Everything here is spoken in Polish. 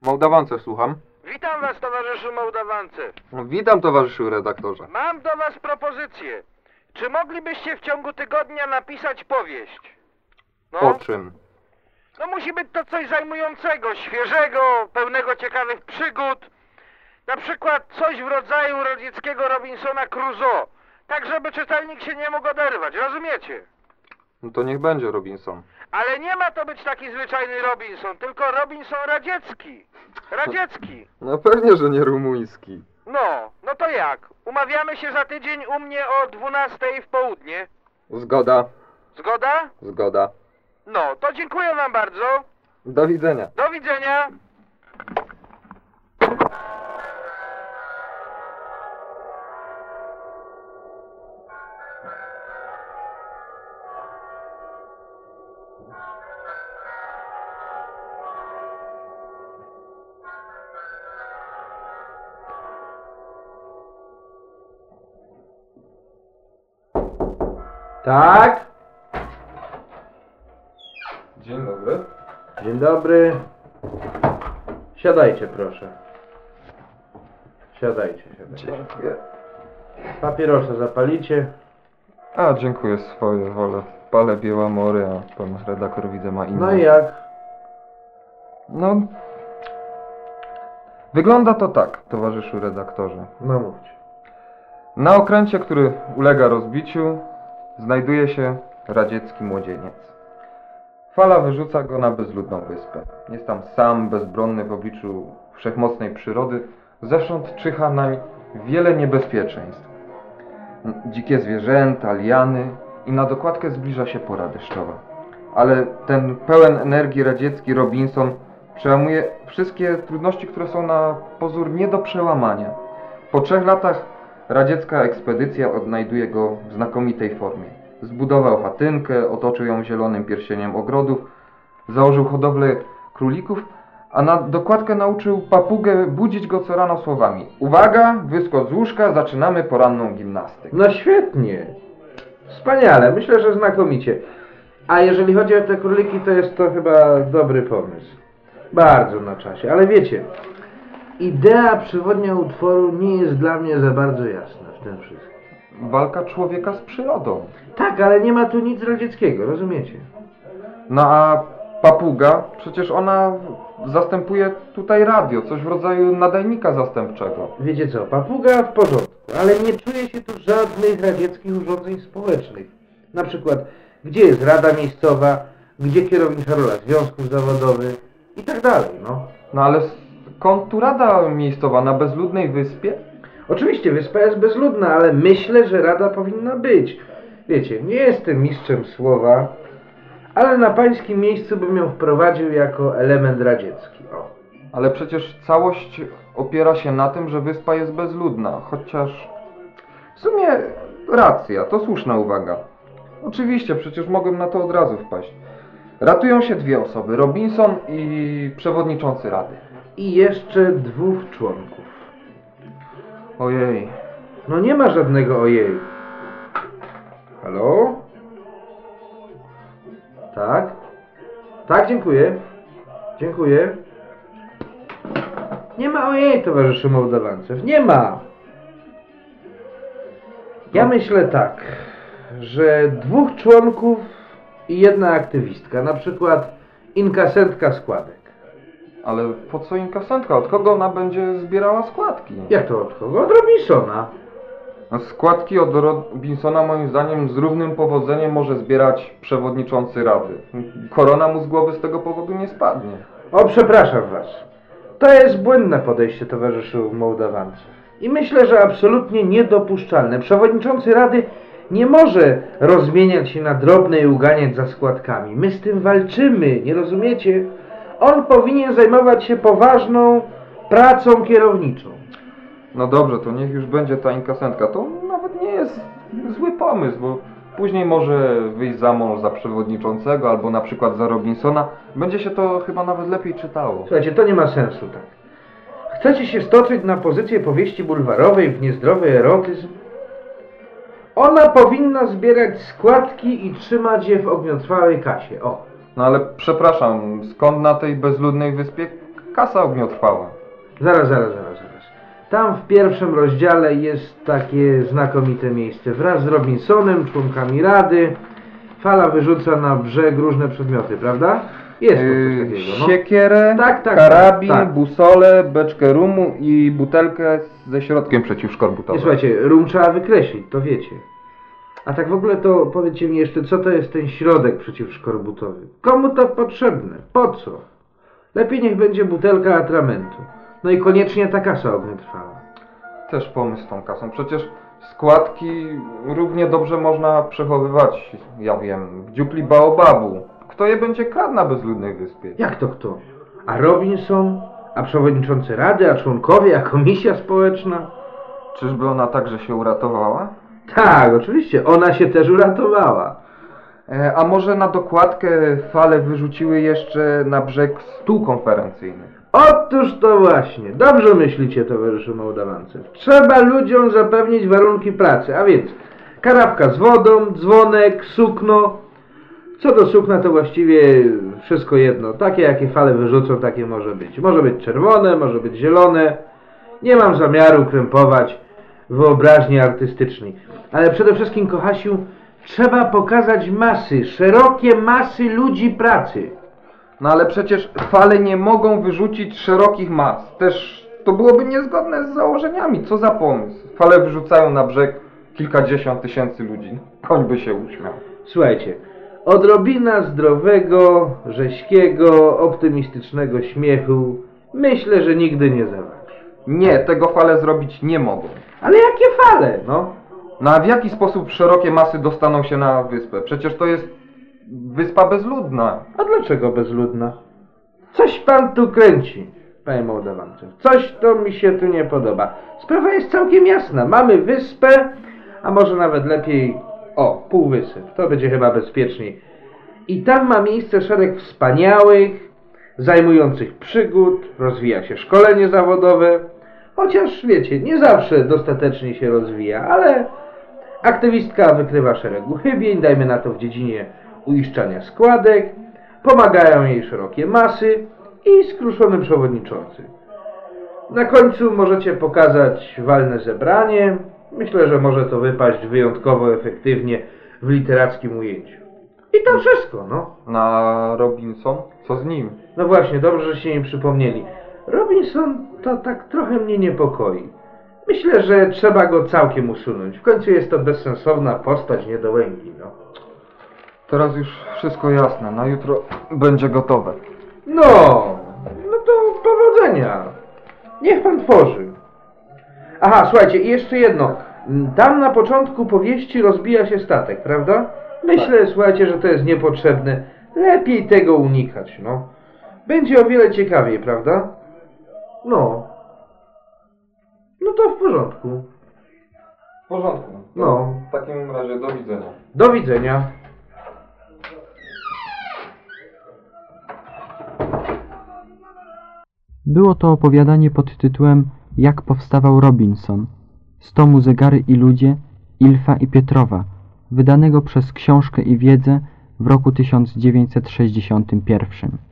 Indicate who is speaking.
Speaker 1: Mołdawance, słucham.
Speaker 2: Witam was, towarzyszu Mołdawance.
Speaker 1: Witam, towarzyszu redaktorze.
Speaker 2: Mam do was propozycję. Czy moglibyście w ciągu tygodnia napisać powieść?
Speaker 1: O czym?
Speaker 2: No musi być to coś zajmującego, świeżego, pełnego ciekawych przygód. Na przykład coś w rodzaju radzieckiego Robinsona Crusoe. Tak, żeby czytelnik się nie mógł oderwać, rozumiecie?
Speaker 1: No to niech będzie Robinson.
Speaker 2: Ale nie ma to być taki zwyczajny Robinson, tylko Robinson radziecki. Radziecki.
Speaker 1: No pewnie, że nie rumuński.
Speaker 2: No to jak? Umawiamy się za tydzień u mnie o 12:00 w południe.
Speaker 1: Zgoda.
Speaker 2: Zgoda?
Speaker 1: Zgoda.
Speaker 2: No, to dziękuję wam bardzo.
Speaker 1: Do widzenia.
Speaker 2: Do widzenia.
Speaker 3: Tak?
Speaker 1: Dzień dobry.
Speaker 3: Dzień dobry. Siadajcie, proszę. Siadajcie.
Speaker 1: Dziękuję.
Speaker 3: Papierosa zapalicie.
Speaker 1: A, dziękuję, swoje wolę. Palę Białamory, a pan redaktor widzę ma inne.
Speaker 3: No i jak?
Speaker 1: No... Wygląda to tak, towarzyszu redaktorze.
Speaker 3: No mówcie.
Speaker 1: Na okręcie, który ulega rozbiciu, znajduje się radziecki młodzieniec. Fala wyrzuca go na bezludną wyspę. Jest tam sam, bezbronny w obliczu wszechmocnej przyrody. Zewsząd czyha nań wiele niebezpieczeństw. Dzikie zwierzęta, liany i na dokładkę zbliża się pora deszczowa. Ale ten pełen energii radziecki Robinson przełamuje wszystkie trudności, które są na pozór nie do przełamania. Po 3 latach radziecka ekspedycja odnajduje go w znakomitej formie. Zbudował chatynkę, otoczył ją zielonym pierścieniem ogrodów, założył hodowlę królików, a na dokładkę nauczył papugę budzić go co rano słowami: uwaga, wyskocz z łóżka, zaczynamy poranną gimnastykę.
Speaker 3: No świetnie. Wspaniale. Myślę, że znakomicie. A jeżeli chodzi o te króliki, to jest to chyba dobry pomysł. Bardzo na czasie. Ale wiecie, idea przewodnia utworu nie jest dla mnie za bardzo jasna w tym wszystkim.
Speaker 1: Walka człowieka z przyrodą.
Speaker 3: Tak, ale nie ma tu nic radzieckiego, rozumiecie?
Speaker 1: No a papuga, przecież ona zastępuje tutaj radio, coś w rodzaju nadajnika zastępczego.
Speaker 3: Wiecie co, papuga w porządku, ale nie czuje się tu żadnych radzieckich urządzeń społecznych. Na przykład, gdzie jest Rada Miejscowa, gdzie kierownik rola związków zawodowych i tak dalej, no.
Speaker 1: No ale skąd tu rada miejscowa na bezludnej wyspie?
Speaker 3: Oczywiście wyspa jest bezludna, ale myślę, że rada powinna być. Wiecie, nie jestem mistrzem słowa, ale na pańskim miejscu bym ją wprowadził jako element radziecki. O.
Speaker 1: Ale przecież całość opiera się na tym, że wyspa jest bezludna, chociaż w sumie racja, to słuszna uwaga. Oczywiście, przecież mogłem na to od razu wpaść. Ratują się 2 osoby, Robinson i przewodniczący rady.
Speaker 3: I jeszcze 2 członków.
Speaker 1: Ojej.
Speaker 3: No nie ma żadnego ojej. Halo? Tak? Tak, dziękuję. Dziękuję. Nie ma ojej, towarzyszu Mołdawancew. Nie ma. Ja myślę tak, że 2 członków i 1 aktywistka. Na przykład inkasentka składek.
Speaker 1: Ale po co inkasentka? Od kogo ona będzie zbierała składki?
Speaker 3: Jak to od kogo? Od Robinsona.
Speaker 1: No, składki od Robinsona moim zdaniem z równym powodzeniem może zbierać przewodniczący rady. Korona mu z głowy z tego powodu nie spadnie.
Speaker 3: O, przepraszam was. To jest błędne podejście, towarzyszu Mołdawancew. I myślę, że absolutnie niedopuszczalne. Przewodniczący rady nie może rozmieniać się na drobne i uganiać za składkami. My z tym walczymy, nie rozumiecie? On powinien zajmować się poważną pracą kierowniczą.
Speaker 1: No dobrze, to niech już będzie ta inkasentka. To nawet nie jest zły pomysł, bo później może wyjść za mąż za przewodniczącego albo na przykład za Robinsona. Będzie się to chyba nawet lepiej czytało.
Speaker 3: Słuchajcie, to nie ma sensu tak. Chcecie się stoczyć na pozycję powieści bulwarowej w niezdrowy erotyzm? Ona powinna zbierać składki i trzymać je w ogniotrwałej kasie. O.
Speaker 1: No ale przepraszam, skąd na tej bezludnej wyspie Kasa ogniotrwała.
Speaker 3: Zaraz. Tam w pierwszym rozdziale jest takie znakomite miejsce. Wraz z Robinsonem, członkami Rady, Fala wyrzuca na brzeg różne przedmioty, prawda? Jest to coś takiego, no.
Speaker 1: Siekierę,
Speaker 3: Tak,
Speaker 1: karabin,
Speaker 3: tak.
Speaker 1: busolę, beczkę rumu i butelkę ze środkiem przeciwszkorbutowym.
Speaker 3: Nie, słuchajcie, rum trzeba wykreślić, to wiecie. A tak w ogóle to powiedzcie mi jeszcze, co to jest ten środek przeciwszkorbutowy? Komu to potrzebne? Po co? Lepiej niech będzie butelka atramentu. No i koniecznie ta kasa ogniotrwała.
Speaker 1: Też pomysł z tą kasą. Przecież składki równie dobrze można przechowywać, ja wiem, w dziupli baobabu. Kto je będzie kradł na bezludnej wyspie?
Speaker 3: Jak to kto? A Robinson? A przewodniczący Rady? A członkowie? A komisja społeczna?
Speaker 1: Czyżby ona także się uratowała?
Speaker 3: Tak, oczywiście, ona się też uratowała.
Speaker 1: A może na dokładkę Fale wyrzuciły jeszcze na brzeg stół konferencyjny?
Speaker 3: Otóż to właśnie. Dobrze myślicie, towarzyszu Mołdawancew. Trzeba ludziom zapewnić warunki pracy, a więc karafka z wodą, dzwonek, sukno. Co do sukna to właściwie wszystko jedno. Takie jakie Fale wyrzucą, takie może być. Może być czerwone, może być zielone. Nie mam zamiaru krępować wyobraźni artystycznej. Ale przede wszystkim, kochasiu, trzeba pokazać masy, szerokie masy ludzi pracy.
Speaker 1: No ale przecież Fale nie mogą wyrzucić szerokich mas. Też to byłoby niezgodne z założeniami. Co za pomysł? Fale wyrzucają na brzeg kilkadziesiąt tysięcy ludzi. Koń by się uśmiał.
Speaker 3: Słuchajcie, odrobina zdrowego, rześkiego, optymistycznego śmiechu myślę, że nigdy nie zabraknie.
Speaker 1: Nie, tego Fale zrobić nie mogą.
Speaker 3: Ale jakie fale, no?
Speaker 1: No a w jaki sposób szerokie masy dostaną się na wyspę? Przecież to jest wyspa bezludna.
Speaker 3: A dlaczego bezludna? Coś pan tu kręci, panie Mołdawancew. Coś to mi się tu nie podoba. Sprawa jest całkiem jasna. Mamy wyspę, a może nawet lepiej, półwysep. To będzie chyba bezpieczniej. I tam ma miejsce szereg wspaniałych, zajmujących przygód, rozwija się szkolenie zawodowe. Chociaż, wiecie, nie zawsze dostatecznie się rozwija, ale aktywistka wykrywa szereg uchybień, dajmy na to w dziedzinie uiszczania składek, pomagają jej szerokie masy i skruszony przewodniczący. Na końcu możecie pokazać walne zebranie. Myślę, że może to wypaść wyjątkowo efektywnie w literackim ujęciu. I to wszystko, no.
Speaker 1: Na Robinson? Co z nim?
Speaker 3: No właśnie, dobrze, że się mi przypomnieli. Robinson to tak trochę mnie niepokoi. Myślę, że trzeba go całkiem usunąć. W końcu jest to bezsensowna postać niedołęgi, no.
Speaker 1: Teraz już wszystko jasne. Na jutro będzie gotowe.
Speaker 3: No to powodzenia. Niech pan tworzy. Aha, słuchajcie, i jeszcze jedno. Tam na początku powieści rozbija się statek, prawda? Myślę, słuchajcie, że to jest niepotrzebne. Lepiej tego unikać, no. Będzie o wiele ciekawiej, prawda? No. No to w porządku.
Speaker 1: W porządku.
Speaker 3: No.
Speaker 1: W takim razie do widzenia.
Speaker 3: Do widzenia.
Speaker 4: Było to opowiadanie pod tytułem Jak powstawał Robinson z tomu Zegary i ludzie Ilfa i Pietrowa, wydanego przez Książkę i Wiedzę w roku 1961.